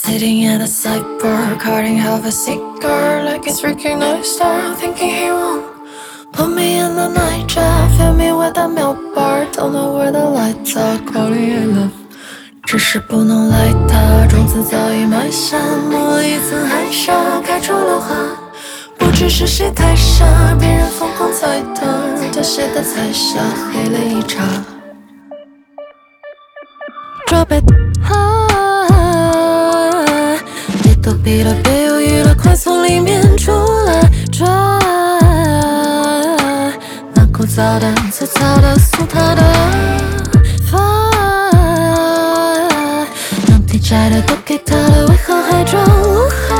Sitting at a sideboard, cutting half a cigar like it's recognized star, thinking he won't put me in the nightjar, fill me with a milk bar. Don't know where the lights are, calling it love， 只是不能赖它，种子早已埋下，抹了一层海沙，开出了花。不知是谁太傻，别人疯狂踩踏，他谁的彩霞黑了一茬。Drop it， 别躲避了，别犹豫了，快从里面出来抓。那枯燥的、粗糙的、俗套的发，能抵债的都给他了，为何还装无害？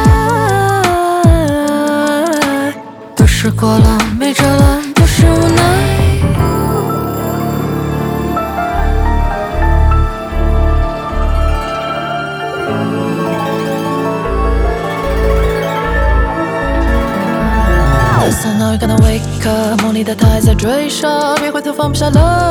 都试过了，没辙了，都是无奈。So now you're gonna wake up， 梦里的他还在追杀，别回头放不下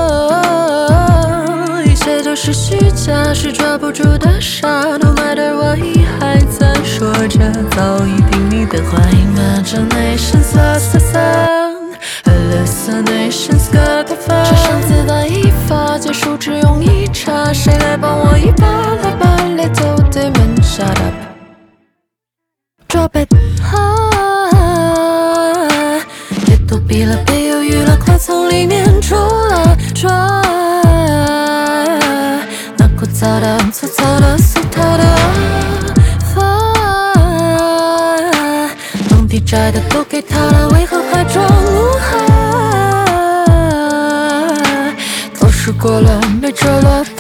了，一切都是虚假，是抓不住的沙。No matter what， 还在说着，早已听你的话。Imaginations lost the sun， hallucinations got the fun。车上子弹一发，结束只用一插，谁来帮我一把？来把 little demon shut up。Drop it， 别躲避了，别犹豫了，快从里面出来抓。那枯燥的、粗糙的、俗套的发，能抵债的都给他了，为何还装无害？都试过了，没辙了。